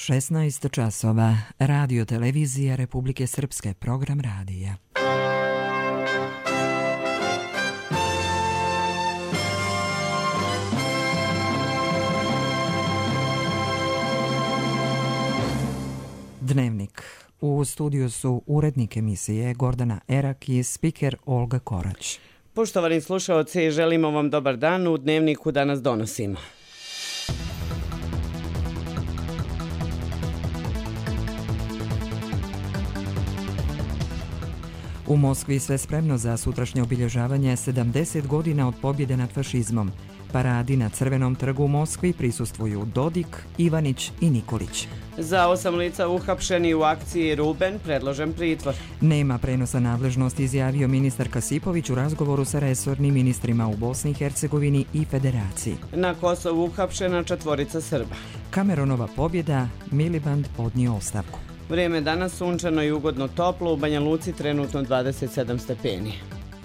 16 časova. Radio televizija Republike Srpske, program radija. Dnevnik. U studiju su urednik emisije Gordana Erak i spiker Olga Korać. Poštovani slušaoci, želimo vam dobar dan. U Dnevniku danas donosimo. U Moskvi sve spremno za sutrašnje obilježavanje 70 godina od pobjede nad fašizmom. Paradi na Crvenom trgu u Moskvi prisustvuju Dodik, Ivanić i Nikolić. Za 8 lica uhapšeni u akciji Ruben predložen pritvor. Nema prenosa nadležnosti, izjavio ministar Kasipović u razgovoru sa resornim ministrima u Bosni i Hercegovini i Federaciji. Na Kosovu uhapšena 4 Srba. Cameronova pobjeda, Miliband podnio ostavku. Vrijeme danas sunčano i ugodno toplo, u Banja Luci trenutno 27 stepeni.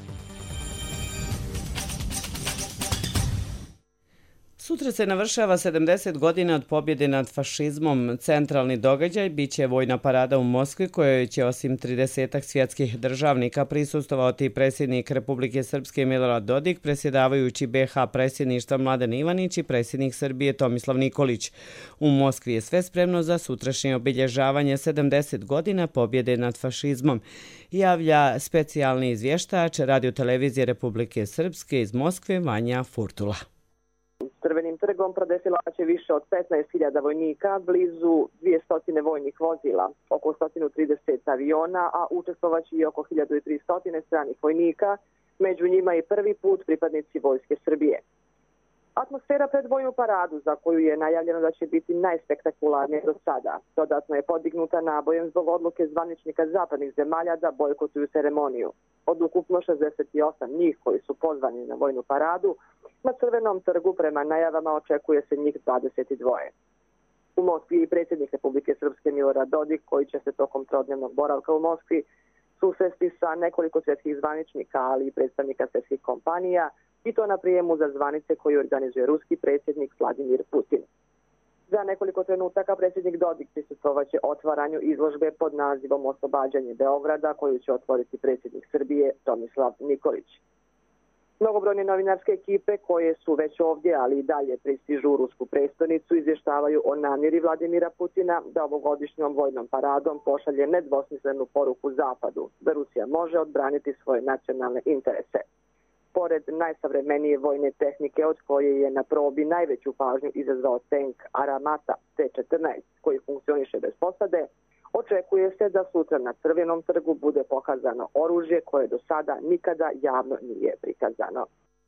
Sutra se navršava 70 godina od pobjede nad fašizmom. Centralni događaj biće vojna parada u Moskvi, kojoj će osim 30 svjetskih državnika prisustvovati predsjednik Republike Srpske Milorad Dodik, predsjedavajući BiH predsjedništva Mladen Ivanić i predsjednik Srbije Tomislav Nikolić. U Moskvi je sve spremno za sutrašnje obilježavanje 70 godina pobjede nad fašizmom, javlja specijalni izvještač Radio televizije Republike Srpske iz Moskve Vanja Furtula. Crvenim trgom prodefilaće više od 15.000 vojnika, blizu 200 vojnih vozila, oko 130 aviona, a učestvovaće i oko 1300 stranih vojnika, među njima i prvi put pripadnici Vojske Srbije. Atmosfera pred vojnu paradu, za koju je najavljeno da će biti najspektakularnija do sada, dodatno je podignuta nabojem zbog odluke zvaničnika zapadnih zemalja da bojkotuju ceremoniju. Od ukupno 68 njih koji su pozvani na vojnu paradu, na Crvenom trgu prema najavama očekuje se njih 22. U Moskvi i predsjednik Republike Srpske Milorad Dodik, koji će se tokom trodnevnog boravka u Moskvi susresti sa nekoliko svjetskih zvaničnika, ali i predstavnika svjetskih kompanija, i to na prijemu za zvanice koji organizuje ruski predsjednik Vladimir Putin. Za nekoliko trenutaka predsjednik Dodik prisustvovaće otvaranju izložbe pod nazivom Oslobađanje Beograda, koju će otvoriti predsjednik Srbije Tomislav Nikolić. Mnogobrojne novinarske ekipe koje su već ovdje, ali i dalje pristižu u rusku prestonicu, izvještavaju o namjeri Vladimira Putina da ovogodišnjom vojnom paradom pošalje nedvosmislenu poruku Zapadu, da Rusija može odbraniti svoje nacionalne interese. Pored najsavremenije vojne tehnike, od koje je na probi najveću pažnju izazvao tank Aramata T-14, koji funkcioniše bez posade, očekuje se da sutra na Crvenom trgu bude pokazano oružje koje do sada nikada javno nije prikazano.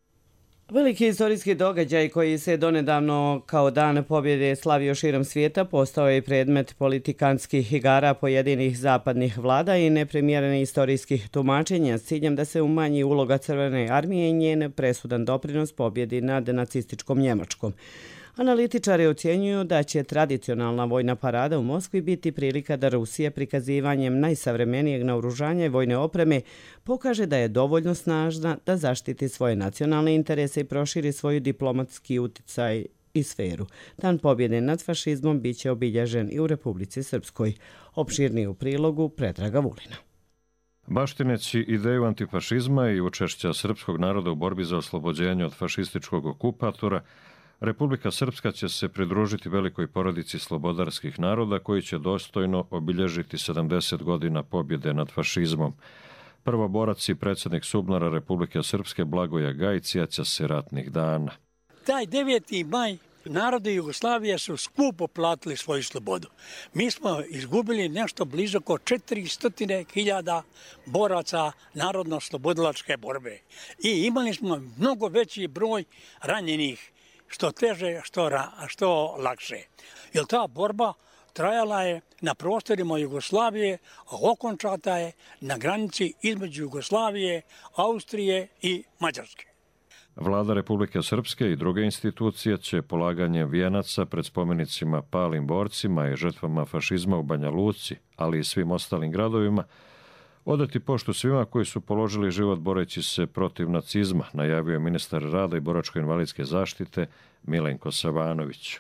Veliki historijski događaj koji se donedavno kao dan pobjede slavio širom svijeta postao je predmet politikanskih igara pojedinih zapadnih vlada i neprimjerenih istorijskih tumačenja s ciljem da se umanji uloga Crvene armije i njen presudan doprinos pobjedi nad nacističkom Njemačkom. Analitičari ocjenjuju da će tradicionalna vojna parada u Moskvi biti prilika da Rusija prikazivanjem najsavremenijeg naoružanja i vojne opreme pokaže da je dovoljno snažna da zaštiti svoje nacionalne interese i proširi svoju diplomatski uticaj i sferu. Dan pobjede nad fašizmom biće obilježen i u Republici Srpskoj. Opširniji u prilogu Predraga Vulina. Baštineći ideju antifašizma i učešća srpskog naroda u borbi za oslobođenje od fašističkog okupatora, Republika Srpska će se pridružiti velikoj porodici slobodarskih naroda koji će dostojno obilježiti 70 godina pobjede nad fašizmom. Prvoborac i predsjednik SUBNOR-a Republike Srpske Blagoje Gajić sjeća se ratnih dana. Taj 9. maj narodi Jugoslavije su skupo platili svoju slobodu. Mi smo izgubili nešto blizu oko 400.000 boraca narodno-slobodilačke borbe. I imali smo mnogo veći broj ranjenih, što teže, što lakše. Jer ta borba trajala je na prostorima Jugoslavije, a okončata je na granici između Jugoslavije, Austrije i Mađarske. Vlada Republike Srpske i druge institucije će polaganjem vijenaca pred spomenicima palim borcima i žrtvama fašizma u Banja Luci, ali i svim ostalim gradovima, odati poštu svima koji su položili život boreći se protiv nacizma, najavio je ministar rada i boračko-invalidske zaštite Milenko Savanović.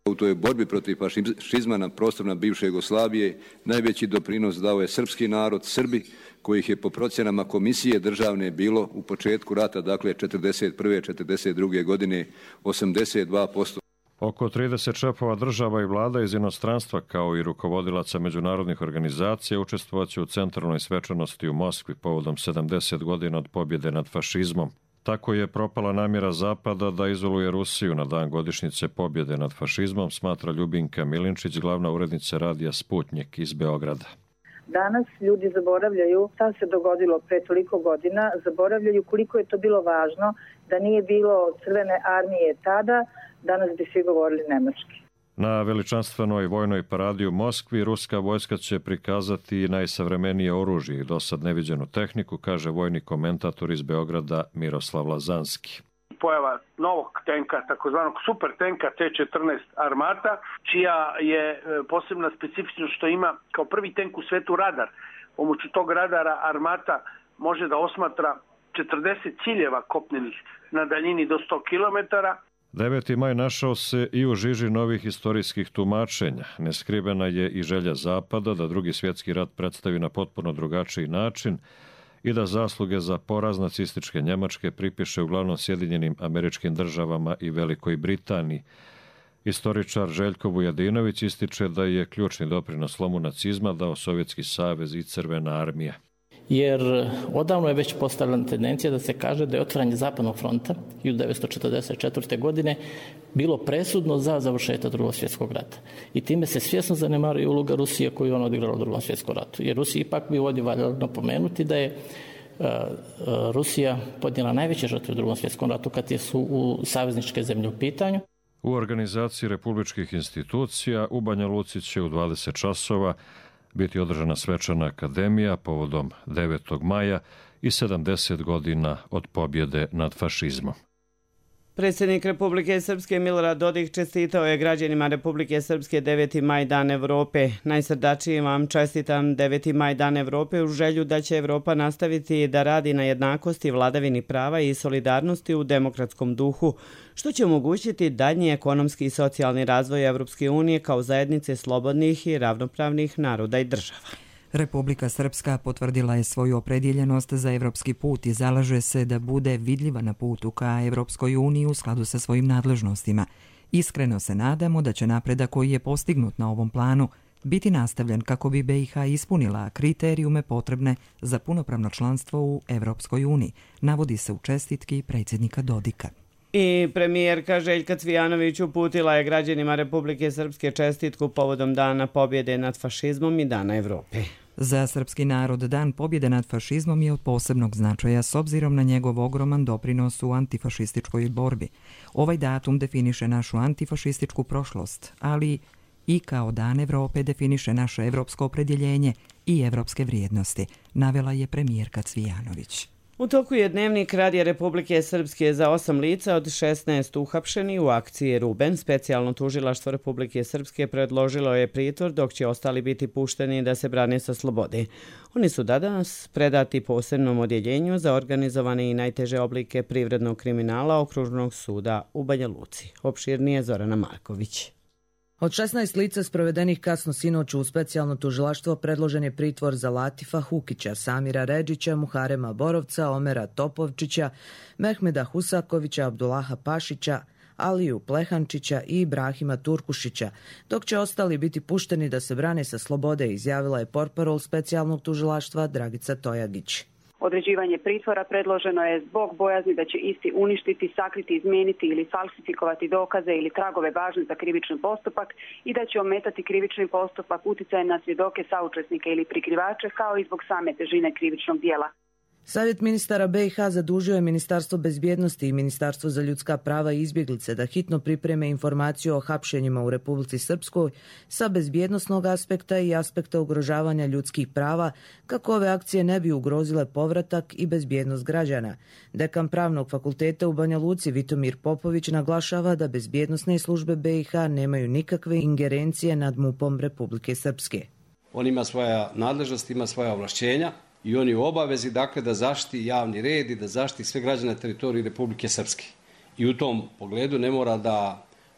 U toj borbi protiv fašizma na prostorima bivše Jugoslavije najveći doprinos dao je srpski narod, Srbi, kojih je po procjenama komisije državne bilo u početku rata, dakle 41. 42. godine 82%. Oko 30 šefova država i vlada iz inostranstva kao i rukovodilaca međunarodnih organizacija učestvovaće u centralnoj svečanosti u Moskvi povodom 70 godina od pobjede nad fašizmom. Tako je propala namjera Zapada da izoluje Rusiju na dan godišnjice pobjede nad fašizmom, smatra Ljubinka Milinčić, glavna urednica radija Sputnjik iz Beograda. Danas ljudi zaboravljaju šta se dogodilo pre toliko godina, zaboravljaju koliko je to bilo važno, da nije bilo Crvene armije tada, danas bi svi govorili nemački. Na veličanstvenoj vojnoj paradi u Moskvi ruska vojska će prikazati najsavremenije oružje i dosad neviđenu tehniku, kaže vojni komentator iz Beograda Miroslav Lazanski. Pojava novog tenka, takozvanog super tenka T-14 Armata, čija je posebna specifičnost što ima kao prvi tenk u svetu radar. Pomoću tog radara Armata može da osmatra 40 ciljeva kopnenih na daljini do 100 km. 9. maj našao se i u žiži novih istorijskih tumačenja. Neskrivena je i želja Zapada da Drugi svjetski rat predstavi na potpuno drugačiji način i da zasluge za poraz nacističke Njemačke pripiše uglavnom Sjedinjenim Američkim Državama i Velikoj Britaniji. Istoričar Željko Vujadinović ističe da je ključni doprinos slomu nacizma dao Sovjetski savez i Crvena armija. Jer odavno je već postavljena tendencija da se kaže da je otvaranje Zapadnog fronta 1944. godine bilo presudno za završetak Drugog svjetskog rata. I time se svjesno zanemaruje uloga Rusije koju on odigrala u Drugom svjetskom ratu. Jer Rusiji ipak bi ovdje valjalo napomenuti da je Rusija podnijela najveće žrtve u Drugom svjetskom ratu kad su u savezničke zemlje u pitanju. U organizaciji republičkih institucija u Banja Luci će u 20 časova biti održana svečana akademija povodom 9. maja i 70 godina od pobjede nad fašizmom. Predsjednik Republike Srpske Milorad Dodik čestitao je građanima Republike Srpske 9. maj Dan Evrope. Najsrdačnije vam čestitam 9. maj Dan Evrope u želju da će Evropa nastaviti da radi na jednakosti, vladavini prava i solidarnosti u demokratskom duhu, što će omogućiti daljnji ekonomski i socijalni razvoj Evropske unije kao zajednice slobodnih i ravnopravnih naroda i država. Republika Srpska potvrdila je svoju opredjeljenost za evropski put i zalaže se da bude vidljiva na putu ka Evropskoj uniji u skladu sa svojim nadležnostima. Iskreno se nadamo da će napredak koji je postignut na ovom planu biti nastavljen kako bi BiH ispunila kriterijume potrebne za punopravno članstvo u Evropskoj uniji, navodi se u čestitki predsjednika Dodika. I premijerka Željka Cvijanović uputila je građanima Republike Srpske čestitku povodom Dana pobjede nad fašizmom i Dana Evrope. Za srpski narod Dan pobjede nad fašizmom je od posebnog značaja s obzirom na njegov ogroman doprinos u antifašističkoj borbi. Ovaj datum definiše našu antifašističku prošlost, ali i kao Dan Evrope definiše naše evropsko opredjeljenje i evropske vrijednosti, navela je premijerka Cvijanović. U toku je dnevnik Radija Republike Srpske za 8 lica od 16 uhapšeni u akciji Ruben. Specijalno tužilaštvo Republike Srpske predložilo je pritvor, dok će ostali biti pušteni da se brane sa slobode. Oni su danas predati posebnom odjeljenju za organizovane i najteže oblike privrednog kriminala Okružnog suda u Banja Luci. Opširnije Zorana Marković. Od 16 lica sprovedenih kasno sinoć u specijalno tužilaštvo predložen je pritvor za Latifa Hukića, Samira Redžića, Muharema Borovca, Omera Topovčića, Mehmeda Husakovića, Abdullaha Pašića, Aliju Plehančića i Ibrahima Turkušića, dok će ostali biti pušteni da se brane sa slobode, izjavila je portparol specijalnog tužilaštva Dragica Tojagić. Određivanje pritvora predloženo je zbog bojazni da će isti uništiti, sakriti, izmijeniti ili falsifikovati dokaze ili tragove važne za krivični postupak i da će ometati krivični postupak uticajem na svjedoke, saučesnike ili prikrivače, kao i zbog same težine krivičnog dijela. Savjet ministara BiH zadužio je Ministarstvo bezbjednosti i Ministarstvo za ljudska prava i izbjeglice da hitno pripreme informaciju o hapšenjima u Republici Srpskoj sa bezbjednosnog aspekta i aspekta ugrožavanja ljudskih prava, kako ove akcije ne bi ugrozile povratak i bezbjednost građana. Dekan Pravnog fakulteta u Banja Luci Vitomir Popović naglašava da bezbjednosne službe BiH nemaju nikakve ingerencije nad MUP-om Republike Srpske. On ima svoja nadležnost, ima svoja ovlašćenja i on je u obavezi, dakle, da zaštiti javni red i da zaštiti sve građane na teritoriji Republike Srpske. I u tom pogledu ne mora da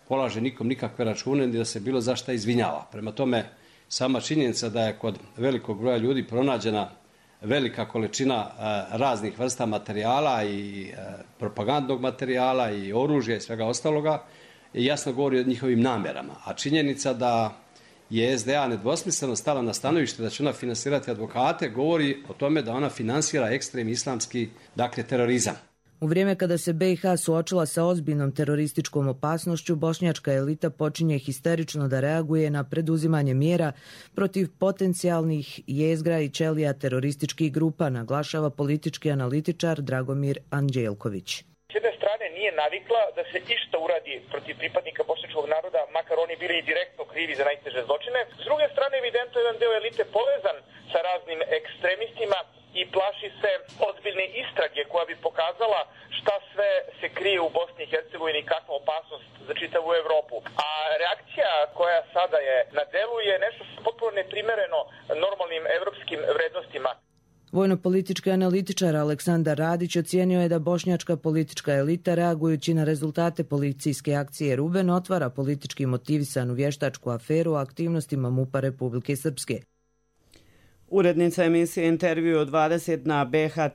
polaže nikom nikakve račune ni da se bilo zašta izvinjava. Prema tome, sama činjenica da je kod velikog broja ljudi pronađena velika količina raznih vrsta materijala i propagandnog materijala i oružja i svega ostaloga jasno govori o njihovim namjerama. A činjenica da je SDA nedvosmisleno stala na stanovište da će ona finansirati advokate govori o tome da ona finansira ekstremni islamski, dakle, terorizam. U vrijeme kada se BiH suočila sa ozbiljnom terorističkom opasnošću, bošnjačka elita počinje histerično da reaguje na preduzimanje mjera protiv potencijalnih jezgra i ćelija terorističkih grupa, naglašava politički analitičar Dragomir Anđelković. S jedne strane nije navikla da se išta uradi protiv pripadnika bošnjačkog naroda, makar oni bili i direktno krivi za najteže zločine. S druge strane, evidentno je jedan deo elite povezan sa raznim ekstremistima i plaši se ozbiljne istrage koja bi pokazala šta sve se krije u Bosni i Hercegovini i kakva opasnost za čitavu Evropu. A reakcija koja sada je na delu je nešto potpuno neprimereno normalnim evropskim vrednostima. Vojno-politički analitičar Aleksandar Radić ocijenio je da bošnjačka politička elita, reagujući na rezultate policijske akcije Ruben, otvara politički motivisanu vještačku aferu o aktivnostima MUP-a Republike Srpske. Urednica emisije Intervju od 20 na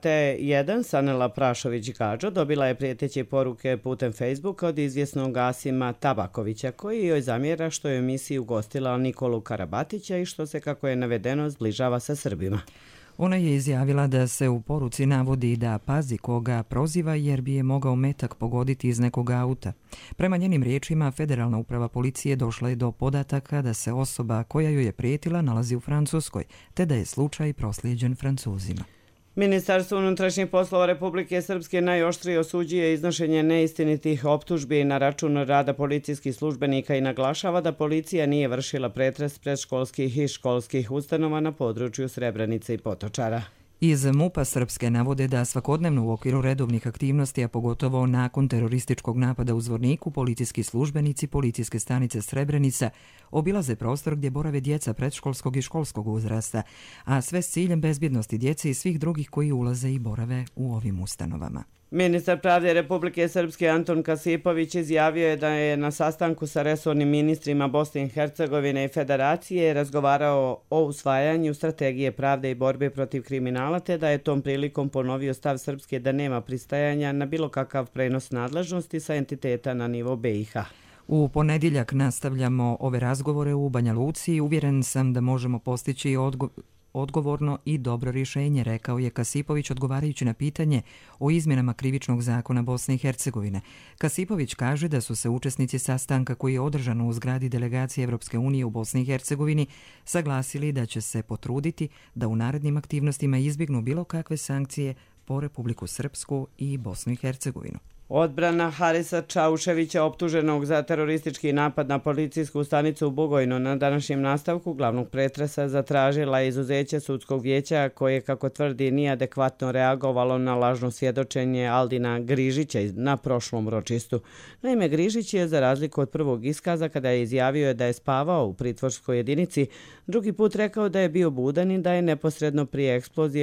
BHT1 Sanela Prašović-Gađo dobila je prijeteće poruke putem Facebooka od izvjesnog Asima Tabakovića, koji joj zamjera što je u emisiji ugostila Nikolu Karabatića i što se, kako je navedeno, zbližava sa Srbima. Ona je izjavila da se u poruci navodi da pazi koga proziva jer bi je mogao metak pogoditi iz nekog auta. Prema njenim riječima, Federalna uprava policije došla je do podataka da se osoba koja joj je prijetila nalazi u Francuskoj, te da je slučaj proslijeđen Francuzima. Ministarstvo unutrašnjih poslova Republike Srpske najoštrije osuđuje iznošenje neistinitih optužbi na račun rada policijskih službenika i naglašava da policija nije vršila pretres predškolskih i školskih ustanova na području Srebrenice i Potočara. Iz MUP-a Srpske navode da svakodnevno u okviru redovnih aktivnosti, a pogotovo nakon terorističkog napada u Zvorniku, policijski službenici policijske stanice Srebrenica obilaze prostor gdje borave djeca predškolskog i školskog uzrasta, a sve s ciljem bezbjednosti djece i svih drugih koji ulaze i borave u ovim ustanovama. Ministar pravde Republike Srpske Anton Kasipović izjavio je da je na sastanku sa resornim ministrima Bosne i Hercegovine i Federacije razgovarao o usvajanju strategije pravde i borbe protiv kriminala, te da je tom prilikom ponovio stav Srpske da nema pristajanja na bilo kakav prenos nadležnosti sa entiteta na nivo BiH. U ponedjeljak nastavljamo ove razgovore u Banja Luci i uvjeren sam da možemo postići odgovorno i dobro rješenje, rekao je Kasipović odgovarajući na pitanje o izmjenama krivičnog zakona Bosne i Hercegovine. Kasipović kaže da su se učesnici sastanka koji je održan u zgradi delegacije Evropske unije u Bosni i Hercegovini saglasili da će se potruditi da u narednim aktivnostima izbjegnu bilo kakve sankcije po Republiku Srpsku i Bosnu i Hercegovinu. Odbrana Harisa Čauševića, optuženog za teroristički napad na policijsku stanicu u Bugojnu, na današnjem nastavku glavnog pretresa zatražila izuzeće sudskog vijeća koje, kako tvrdi, nije adekvatno reagovalo na lažno svjedočenje Aldina Grižića na prošlom ročištu. Naime, Grižić je, za razliku od prvog iskaza kada je izjavio da je spavao u pritvorskoj jedinici, drugi put rekao da je bio budan i da je neposredno prije eksplozije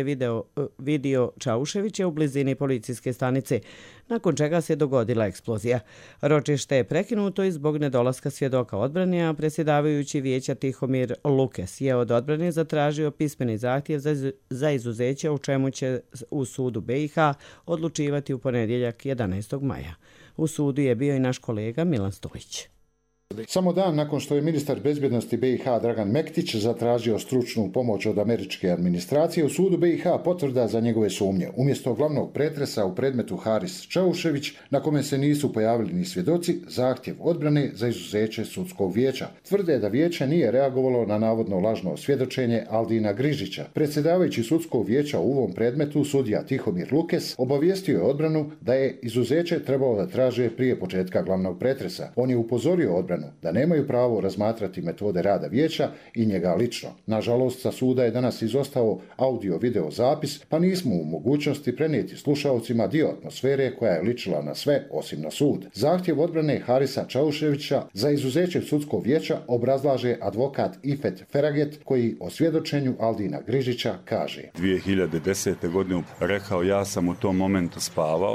vidio Čauševića u blizini policijske stanice, nakon čega se dogodila eksplozija. Ročište je prekinuto i zbog nedolaska svjedoka odbrane, a predsjedavajući vijeća Tihomir Lukes je od odbrane zatražio pismeni zahtjev za izuzeće, o čemu će u sudu BiH odlučivati u ponedjeljak 11. maja. U sudu je bio i naš kolega Milan Stolić. Samo dan nakon što je ministar bezbjednosti BiH Dragan Mektić zatražio stručnu pomoć od američke administracije, u sudu BiH potvrda za njegove sumnje. Umjesto glavnog pretresa u predmetu Haris Čaušević, na kome se nisu pojavili ni svjedoci, zahtjev odbrane za izuzeće sudskog vijeća. Tvrde da vijeće nije reagovalo na navodno lažno svjedočenje Aldina Grižića. Predsjedavajući sudskog vijeća u ovom predmetu, sudija Tihomir Lukes, obavijestio je odbranu da je izuzeće trebalo da traže prije početka glavnog pretresa. On je upozorio odbranu da nemaju pravo razmatrati metode rada vijeća i njega lično. Nažalost, sa suda je danas izostao audio-video zapis, pa nismo u mogućnosti prenijeti slušalcima dio atmosfere koja je ličila na sve osim na sud. Zahtjev odbrane Harisa Čauševića za izuzeće sudskog vijeća obrazlaže advokat Ifet Feraget, koji o svjedočenju Aldina Grižića kaže: 2010. godine rekao, ja sam u tom momentu spavao,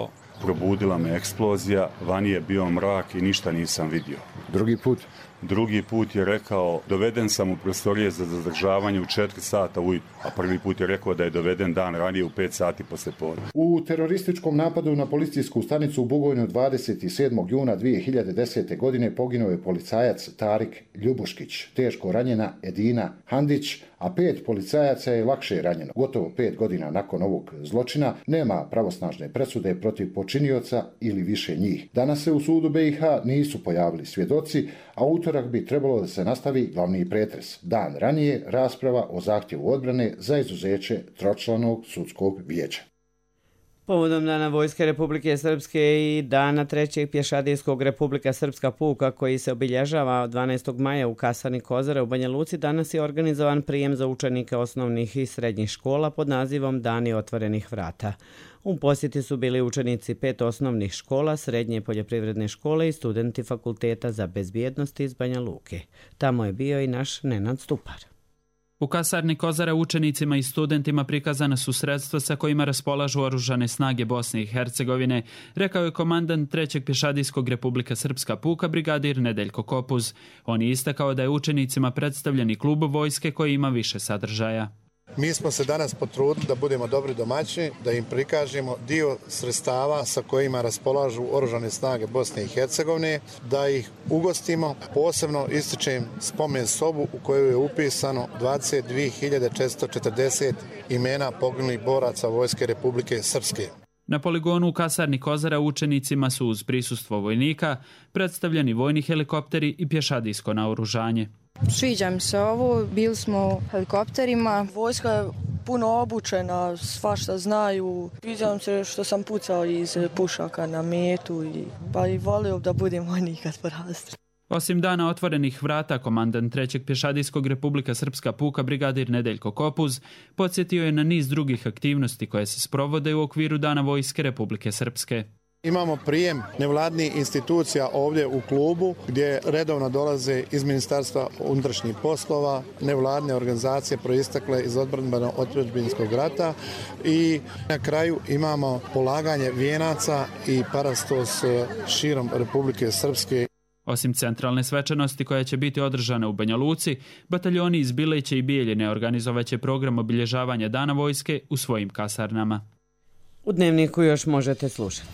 probudila me eksplozija, vani je bio mrak i ništa nisam vidio. Drugi put je rekao, doveden sam u prostorije za zadržavanje u 4 sata ujutro, a prvi put je rekao da je doveden dan ranije u 5 sati poslijepodne. U terorističkom napadu na policijsku stanicu u Bugojnu 27. juna 2010. godine poginuo je policajac Tarik Ljubuškić, teško ranjena Edina Handić, a 5 policajaca je lakše ranjeno. Gotovo 5 godina nakon ovog zločina nema pravosnažne presude protiv počinioca ili više njih. Danas se u sudu BiH nisu pojavili svjedoci, a utorak bi trebalo da se nastavi glavni pretres. Dan ranije rasprava o zahtjevu odbrane za izuzeće tročlanog sudskog vijeća. Povodom Dana Vojske Republike Srpske i Dana 3. pješadijskog Republika Srpska puka koji se obilježava 12. maja u kasarni Kozare u Banja Luci, danas je organizovan prijem za učenike osnovnih i srednjih škola pod nazivom Dani otvorenih vrata. U posjeti su bili učenici 5 osnovnih škola, srednje poljoprivredne škole i studenti Fakulteta za bezbjednost iz Banja Luke. Tamo je bio i naš Nenad Stupar. U kasarni Kozara učenicima i studentima prikazana su sredstva sa kojima raspolažu oružane snage Bosne i Hercegovine, rekao je komandant 3. pješadijskog Republika Srpska puka brigadir Nedeljko Kopuz. On je istakao da je učenicima predstavljen i klub vojske koji ima više sadržaja. Mi smo se danas potrudili da budemo dobri domaćini, da im prikažemo dio sredstava sa kojima raspolažu oružane snage Bosne i Hercegovine, da ih ugostimo. Posebno ističem spomen sobu u kojoj je upisano 22.440 imena poginulih boraca Vojske Republike Srpske. Na poligonu u kasarni Kozara učenicima su uz prisustvo vojnika predstavljeni vojni helikopteri i pješadijsko naoružanje. Sviđa mi se ovo, bili smo u helikopterima. Vojska je puno obučena, svašta znaju. Sviđam se što sam pucao iz pušaka na metu pa i volio da budem vojnik kad porastu. Osim Dana otvorenih vrata, komandant 3. pješadijskog Republika Srpska puka brigadir Nedeljko Kopuz podsjetio je na niz drugih aktivnosti koje se sprovode u okviru Dana Vojske Republike Srpske. Imamo prijem nevladnih institucija ovdje u klubu gdje redovno dolaze iz Ministarstva unutrašnjih poslova, nevladne organizacije proistekle iz odbrambeno-otadžbinskog rata i na kraju imamo polaganje vijenaca i parastos širom Republike Srpske. Osim centralne svečanosti koja će biti održana u Banja Luci, bataljoni iz Bileće i Bijeljine organizovaće program obilježavanja Dana Vojske u svojim kasarnama. U Dnevniku još možete slušati.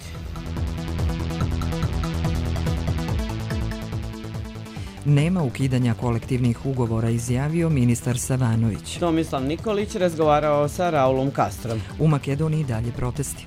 Nema ukidanja kolektivnih ugovora, izjavio ministar Savanović. Tomislav Nikolić razgovarao sa Raulom Castrom. U Makedoniji dalje protesti.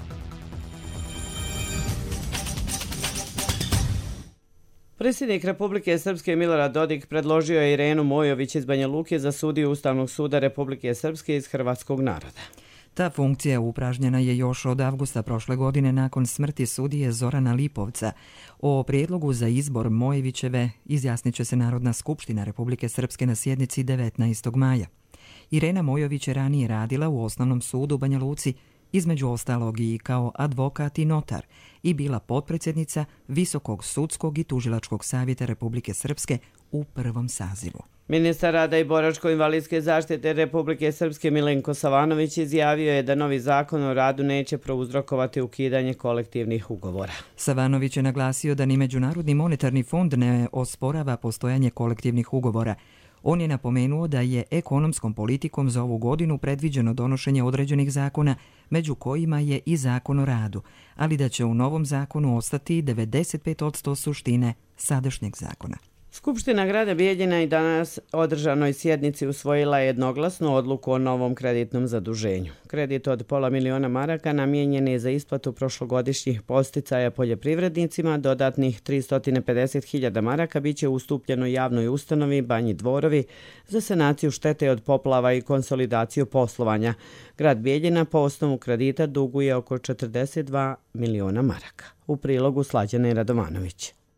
Predsjednik Republike Srpske Milorad Dodik predložio je Irenu Mojović iz Banja Luke za sudiju Ustavnog suda Republike Srpske iz hrvatskog naroda. Ta funkcija upražnjena je još od avgusta prošle godine nakon smrti sudije Zorana Lipovca. O prijedlogu za izbor Mojevićeve izjasnit će se Narodna skupština Republike Srpske na sjednici 19. maja. Irena Mojović je ranije radila u Osnovnom sudu u Banja Luci, između ostalog i kao advokat i notar, i bila potpredsjednica Visokog sudskog i tužilačkog savjeta Republike Srpske u prvom sazivu. Ministar rada i boračko-invalidske zaštite Republike Srpske Milenko Savanović izjavio je da novi zakon o radu neće prouzrokovati ukidanje kolektivnih ugovora. Savanović je naglasio da ni Međunarodni monetarni fond ne osporava postojanje kolektivnih ugovora. On je napomenuo da je ekonomskom politikom za ovu godinu predviđeno donošenje određenih zakona, među kojima je i zakon o radu, ali da će u novom zakonu ostati 95% suštine sadašnjeg zakona. Skupština grada Bijeljina i danas održanoj sjednici usvojila jednoglasnu odluku o novom kreditnom zaduženju. Kredit od $500.000 maraka namijenjen je za isplatu prošlogodišnjih posticaja poljoprivrednicima, dodatnih 350.000 maraka biće ustupljeno javnoj ustanovi Banji Dvorovi za sanaciju štete od poplava i konsolidaciju poslovanja. Grad Bijeljina po osnovu kredita duguje oko $42 miliona maraka. U prilogu Slađane Radovanović.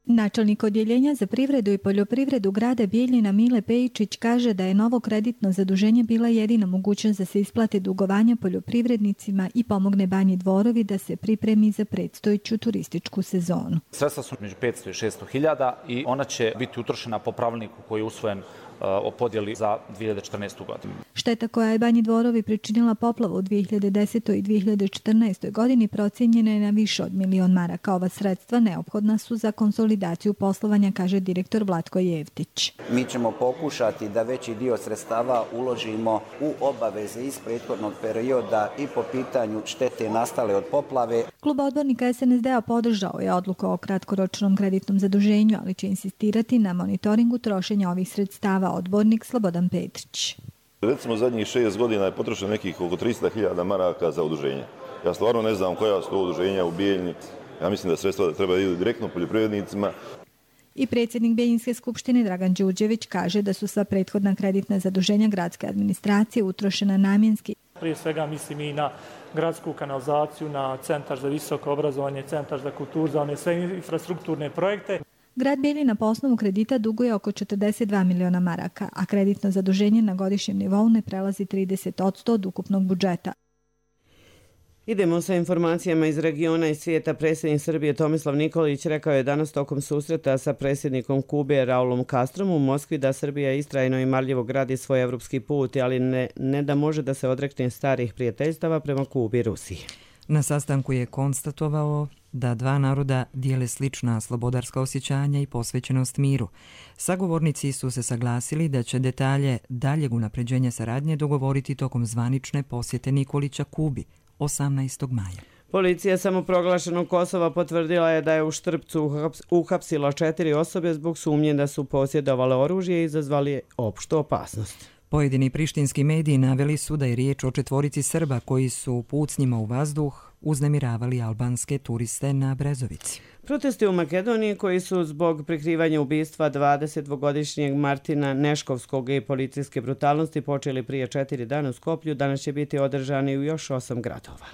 Načelnik odjeljenja za privredu i poljoprivredu grada Bijeljina Mile Pejičić kaže da je novo kreditno zaduženje bila jedina mogućnost da se isplate dugovanja poljoprivrednicima i pomogne Banji Dvorovi da se pripremi za predstojeću turističku sezonu. Sredstva su među 500 i 600 hiljada i ona će biti utrošena po pravilniku koji je usvojen o podjeli za 2014. godinu. Šteta koja je Banji Dvorovi pričinila poplavu u 2010. i 2014. godini procijenjena je na više od 1 milion maraka. Ova sredstva neophodna su za konsolidaciju poslovanja, kaže direktor Vlatko Jevtić. Mi ćemo pokušati da veći dio sredstava uložimo u obaveze iz prethodnog perioda i po pitanju štete nastale od poplave. Klub odbornika SNSD-a podržao je odluku o kratkoročnom kreditnom zaduženju, ali će insistirati na monitoringu trošenja ovih sredstava, odbornik Slobodan Petrić. Recimo zadnjih 6 godina je potrošeno nekih oko 300.000 maraka za udruženje. Ja stvarno ne znam koja su to udruženja u Bijeljini. Ja mislim da sredstva treba ići direktno poljoprivrednicima. I predsjednik Bijeljinske skupštine Dragan Đurđević kaže da su sva prethodna kreditna zaduženja gradske administracije utrošena namjenski. Prije svega mislim i na gradsku kanalizaciju, na centar za visoko obrazovanje, centar za kulturu, za one sve infrastrukturne projekte. Grad Bijeljina po osnovu kredita duguje oko 42 miliona maraka, a kreditno zaduženje na godišnjem nivou ne prelazi 30% od ukupnog budžeta. Idemo sa informacijama iz regiona i svijeta. Predsjednik Srbije Tomislav Nikolić rekao je danas tokom susreta sa predsjednikom Kube Raulom Castrom u Moskvi da Srbija istrajno i marljivo gradi svoj evropski put, ali ne da može da se odrekne starih prijateljstava prema Kubi i Rusiji. Na sastanku je konstatovao da dva naroda dijele slična slobodarska osjećanja i posvećenost miru. Sagovornici su se saglasili da će detalje daljeg unapređenja saradnje dogovoriti tokom zvanične posjete Nikolića Kubi 18. maja. Policija samoproglašenog Kosova potvrdila je da je u Štrpcu uhapsila 4 osobe zbog sumnje da su posjedovale oružje i izazvali opštu opasnost. Pojedini prištinski mediji naveli su da je riječ o 4 Srba koji su pucnjima u vazduh uznemiravali albanske turiste na Brezovici. Protesti u Makedoniji koji su zbog prikrivanja ubistva 22-godišnjeg Martina Neškovskog i policijske brutalnosti počeli prije 4 dana u Skoplju, danas će biti održani u još 8 gradova.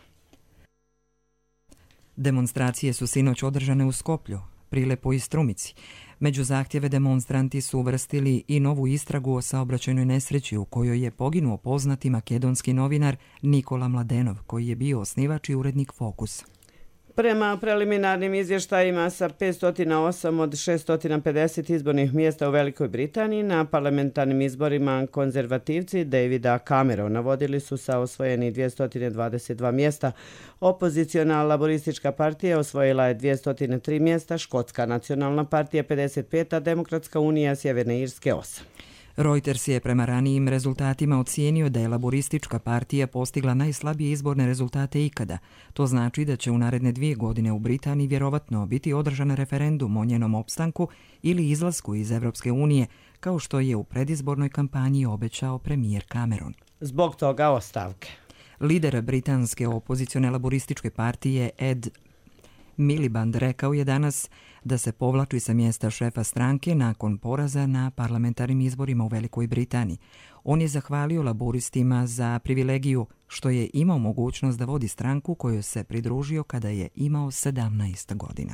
Demonstracije su sinoć održane u Skoplju, Prilepu i Strumici. Među zahtjeve demonstranti su uvrstili i novu istragu o saobraćajnoj nesreći u kojoj je poginuo poznati makedonski novinar Nikola Mladenov, koji je bio osnivač i urednik Fokusa. Prema preliminarnim izvještajima sa 508 od 650 izbornih mjesta u Velikoj Britaniji na parlamentarnim izborima konzervativci Davida Camerona vodili su sa osvojeni 222 mjesta. Opoziciona laboristička partija osvojila je 203 mjesta, Škotska nacionalna partija 55, a Demokratska unija Sjeverne Irske 8. Reuters je prema ranijim rezultatima ocijenio da je laboristička partija postigla najslabije izborne rezultate ikada. To znači da će u naredne 2 godine u Britaniji vjerovatno biti održan referendum o njenom opstanku ili izlasku iz Evropske unije, kao što je u predizbornoj kampanji obećao premijer Cameron. Zbog toga ostavke. Lider britanske opozicione laborističke partije Ed Miliband rekao je danas da se povlači sa mjesta šefa stranke nakon poraza na parlamentarnim izborima u Velikoj Britaniji. On je zahvalio laboristima za privilegiju što je imao mogućnost da vodi stranku kojoj se pridružio kada je imao 17 godina.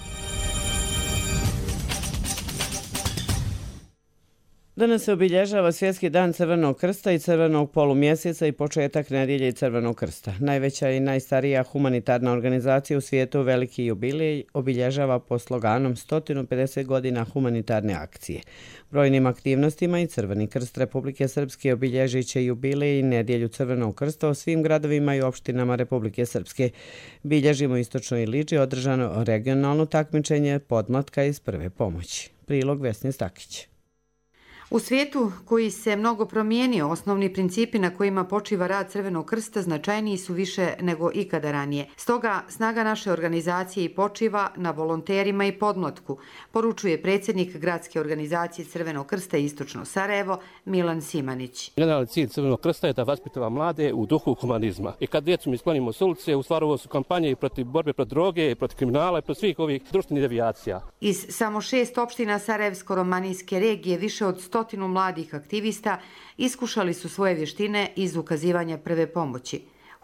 Danas se obilježava Svjetski dan Crvenog krsta i Crvenog polumjeseca i početak nedjelje Crvenog krsta. Najveća i najstarija humanitarna organizacija u svijetu Veliki jubilej obilježava po sloganom 150 godina humanitarne akcije. Brojnim aktivnostima i Crveni krst Republike Srpske obilježit će jubilej i nedjelju Crvenog krsta u svim gradovima i opštinama Republike Srpske. Bilježimo istočnoj Iliči održano regionalno takmičenje podmlatka iz prve pomoći. Prilog Vesne Stakić. U svijetu koji se mnogo promijenio, osnovni principi na kojima počiva rad Crvenog krsta značajniji su više nego ikada ranije. Stoga snaga naše organizacije i počiva na volonterima i podmlatku, poručuje predsjednik gradske organizacije Crvenog krsta Istočno Sarajevo Milan Simanić. Generalni cilj Crvenog krsta je da vaspitava mlade u duhu humanizma. I kad djecu mi sklonimo s ulice, u stvari ovo su kampanje i protiv borbe protiv droge, protiv kriminala i protiv svih ovih društvenih devijacija. Iz samo 6 opština Sarajevsko-romanijske regije više od 100 mladih aktivista iskušali su svoje vještine iz ukazivanja prve pomoći.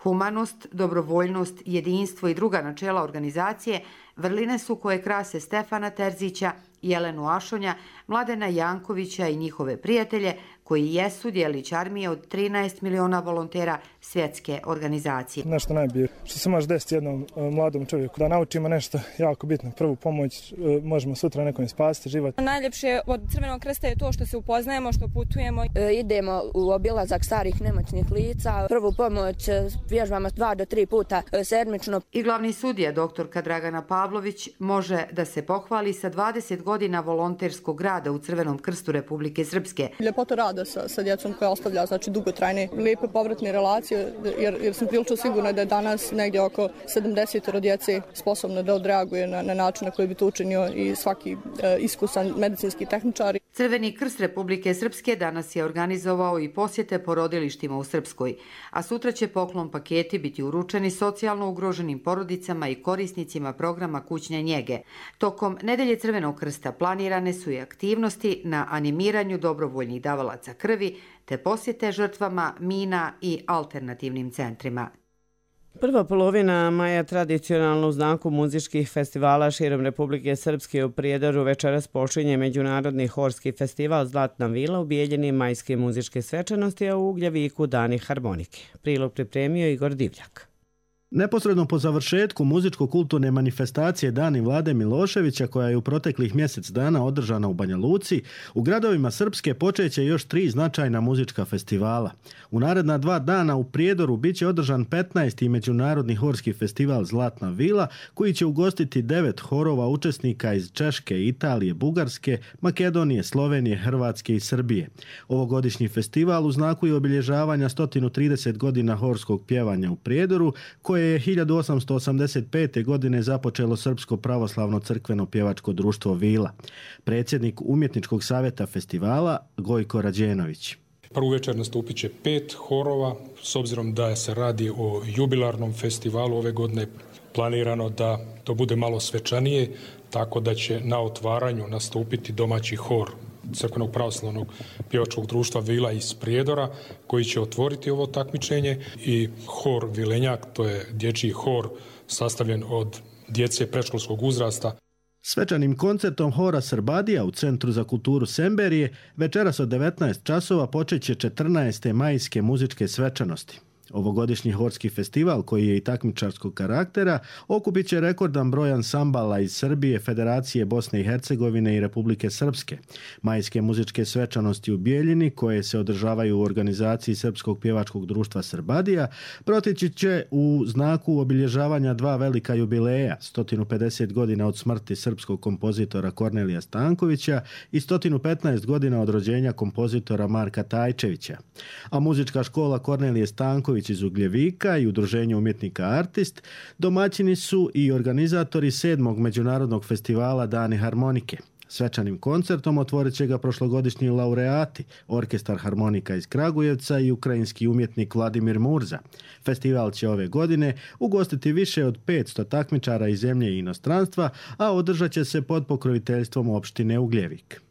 Humanost, dobrovoljnost, jedinstvo i druga načela organizacije vrline su koje krase Stefana Terzića, Jelenu Ašonja, Mladena Jankovića i njihove prijatelje, koji jesu dijelić armije od 13 miliona volontera svjetske organizacije. Nešto najbolje što se može desiti jednom mladom čovjeku, da naučimo nešto jako bitno, prvu pomoć, možemo sutra nekom spasiti život. Najljepše od Crvenog krsta je to što se upoznajemo, što putujemo. Idemo u obilazak starih nemoćnih lica, prvu pomoć vježbamo 2 do 3 puta sedmično. I glavni sudija, doktorka Dragana Pavlović, može da se pohvali sa 20 godina volonterskog rada u Crvenom krstu Republike Srpske. Ljepota rada sa djecom koja ostavlja dugotrajne, lijepe povratne relacije, jer sam prilično sigurna da je danas negdje oko 70 djece sposobno da odreaguje na način na koji bi to učinio i svaki iskusan medicinski tehničar. Crveni krst Republike Srpske danas je organizovao i posjete porodilištima u Srpskoj, a sutra će poklon paketi biti uručeni socijalno ugroženim porodicama i korisnicima programa kućne njege. Tokom nedelje Crvenog krsta planirane su i aktivnosti na animiranju dobrovoljnih davalaca krvi te posjete žrtvama mina i alternativnim centrima. Prva polovina maja tradicionalno u znaku muzičkih festivala širom Republike Srpske u Prijedoru večeras počinje Međunarodni horski festival Zlatna vila u Bijeljini majske muzičke svečanosti, a u Ugljeviku Dani harmonike. Prilog pripremio Igor Divljak. Neposredno po završetku muzičko-kulturne manifestacije Dani Vlade Miloševića, koja je u proteklih mjesec dana održana u Banja Luci, u gradovima Srpske počeće još 3 značajna muzička festivala. U naredna 2 dana u Prijedoru bit će održan 15. Međunarodni horski festival Zlatna vila, koji će ugostiti 9 horova učesnika iz Češke, Italije, Bugarske, Makedonije, Slovenije, Hrvatske i Srbije. Ovogodišnji festival u znaku je obilježavanja 130 godina horskog pjevanja u Prijedoru, koje je 1885. godine započelo Srpsko pravoslavno crkveno pjevačko društvo Vila. Predsjednik umjetničkog savjeta festivala Gojko Rađenović. Prvu večer nastupit će 5 horova, s obzirom da se radi o jubilarnom festivalu ove godine planirano da to bude malo svečanije, tako da će na otvaranju nastupiti domaći hor Crkvenog pravoslavnog pjevačkog društva Vila iz Prijedora, koji će otvoriti ovo takmičenje, i hor Vilenjak, to je dječji hor sastavljen od djece predškolskog uzrasta. Svečanim koncertom hora Srbadija u Centru za kulturu Semberije večeras od 19 časova počeće 14. majske muzičke svečanosti. Ovogodišnji horski festival, koji je i takmičarskog karaktera, okupit će rekordan broj ansambala iz Srbije, Federacije Bosne i Hercegovine i Republike Srpske. Majske muzičke svečanosti u Bijeljini, koje se održavaju u organizaciji Srpskog pjevačkog društva Srbadija, protići će u znaku obilježavanja 2 velika jubileja, 150 godina od smrti srpskog kompozitora Kornelija Stankovića i 115 godina od rođenja kompozitora Marka Tajčevića. A muzička škola Kornelije Stanković iz Ugljevika i Udruženje umjetnika Artist domaćini su i organizatori 7. Međunarodnog festivala Dani harmonike. Svečanim koncertom otvorit će ga prošlogodišnji laureati, Orkestar harmonika iz Kragujevca i ukrajinski umjetnik Vladimir Murza. Festival će ove godine ugostiti više od 500 takmičara iz zemlje i inostranstva, a održat će se pod pokroviteljstvom opštine Ugljevik.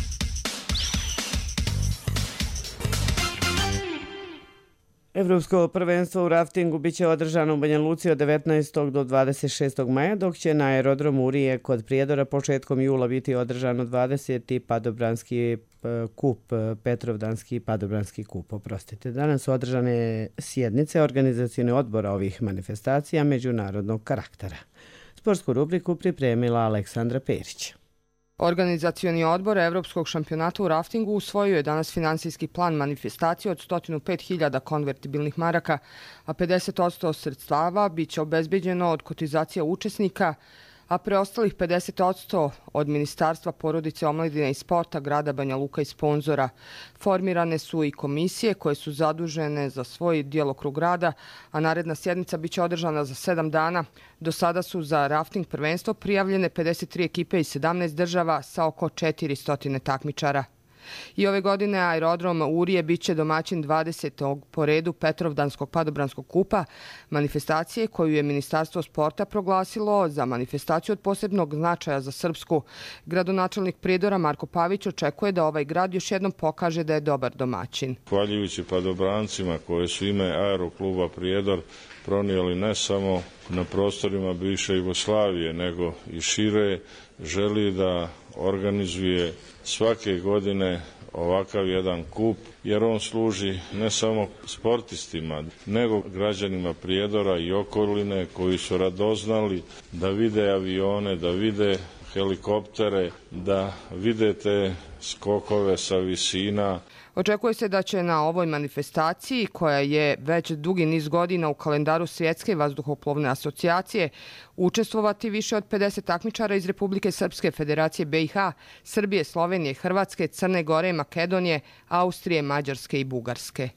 Evropsko prvenstvo u raftingu biće održano u Banja Luci od 19. do 26. maja, dok će na aerodromu Urije kod Prijedora početkom jula biti održano 20. padobranski kup, Petrovdanski padobranski kup. Danas su održane sjednice organizacijne odbora ovih manifestacija međunarodnog karaktera. Sportsku rubriku pripremila Aleksandra Perić. Organizacioni odbor Evropskog šampionata u raftingu usvojio je danas finansijski plan manifestacije od 105.000 konvertibilnih maraka, a 50% sredstava biće obezbeđeno od kotizacija učesnika, a preostalih 50% od Ministarstva porodice, omladine i sporta grada Banja Luka i sponzora. Formirane su i komisije koje su zadužene za svoj djelokrug rada, a naredna sjednica biće održana za 7 dana. Do sada su za rafting prvenstvo prijavljene 53 ekipe iz 17 država sa oko 400 takmičara. I ove godine aerodrom Urije biće domaćin 20. po redu Petrovdanskog padobranskog kupa, manifestacije koju je Ministarstvo sporta proglasilo za manifestaciju od posebnog značaja za Srpsku. Gradonačelnik Prijedora Marko Pavić očekuje da ovaj grad još jednom pokaže da je dobar domaćin. Hvaljujući padobrancima koje su ime Aerokluba Prijedor pronijeli ne samo na prostorima bivše Jugoslavije, nego i šire, želi da organizuje svake godine ovakav jedan kup, jer on služi ne samo sportistima, nego građanima Prijedora i okoline koji su radoznali da vide avione, da vide helikoptere, da vide te skokove sa visina. Očekuje se da će na ovoj manifestaciji, koja je već dugi niz godina u kalendaru Svjetske vazduhoplovne asocijacije, učestvovati više od 50 takmičara iz Republike Srpske, Federacije BiH, Srbije, Slovenije, Hrvatske, Crne Gore, Makedonije, Austrije, Mađarske i Bugarske.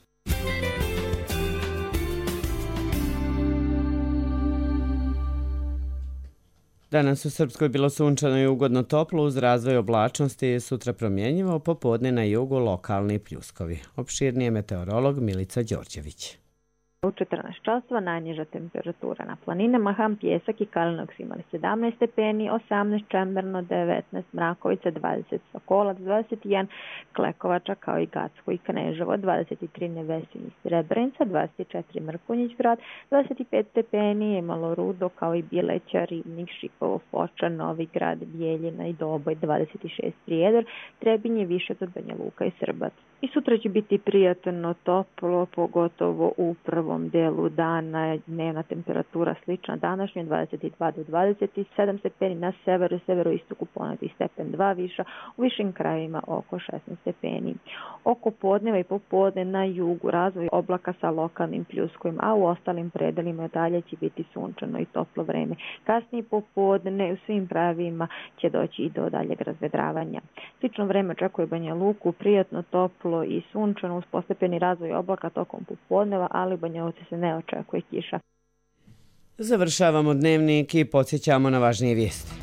Danas u Srpskoj bilo sunčano i ugodno toplo uz razvoj oblačnosti, sutra promjenjivo, popodne na jugu lokalni pljuskovi. Opširnije meteorolog Milica Đorđević. U 14 časova najniža temperatura na planinama Ham, Pjesak i Kalinog su imali 17 stepeni, 18 Čemberno, 19 Mrakovica, 20 Sokolac, 21 Klekovača kao i Gacko i Kneževo, 23 Nevesin i Srebrenica, 24 Mrkonjić grad, 25 stepeni je Malo Rudo kao i Bileća, Ribnik, Šikovo, Foča, Novi grad, Bijeljina i Doboj, 26 Prijedor, Trebinje, Višeto, Banja Luka i Srbac. I sutra će biti prijatno toplo, pogotovo u prvom delu dana. Dnevna temperatura slična današnje, 22 do 27 stepeni, na severu, severoistoku ponad i stepen 2 viša, u višim krajevima oko 16 stepeni. Oko podneva i popodne na jugu razvoj oblaka sa lokalnim pljuskovima, a u ostalim predelima dalje će biti sunčano i toplo vreme. Kasnije popodne u svim krajevima će doći i do daljeg razvedravanja. Slično vreme očekuje Banja Luku, prijatno toplo i sunčano uz postepeni razvoj oblaka tokom popodneva, ali Banja Luci se ne očekuje kiša. Završavamo dnevnik i podsjećamo na važnije vijesti.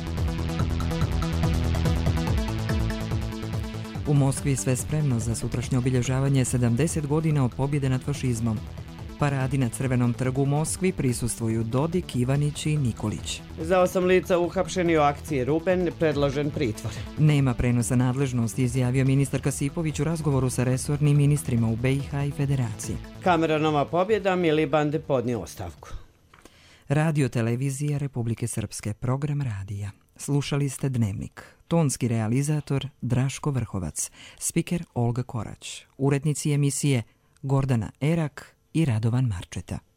U Moskvi sve spremno za sutrašnje obilježavanje 70 godina od pobjede nad fašizmom. Paradi na Crvenom trgu u Moskvi prisustvuju Dodik, Ivanić i Nikolić. Za 8 lica uhapšeni u akciji Ruben predložen pritvor. Nema prenosa nadležnosti, izjavio ministar Kasipović u razgovoru sa resornim ministrima u BiH i Federaciji. Kamera Nova pobjeda, Miliband podnio ostavku. Radio televizija Republike Srpske, program radija. Slušali ste Dnevnik. Tonski realizator Draško Vrhovac, spiker Olga Korać, urednici emisije Gordana Erak i Radovan Marčeta.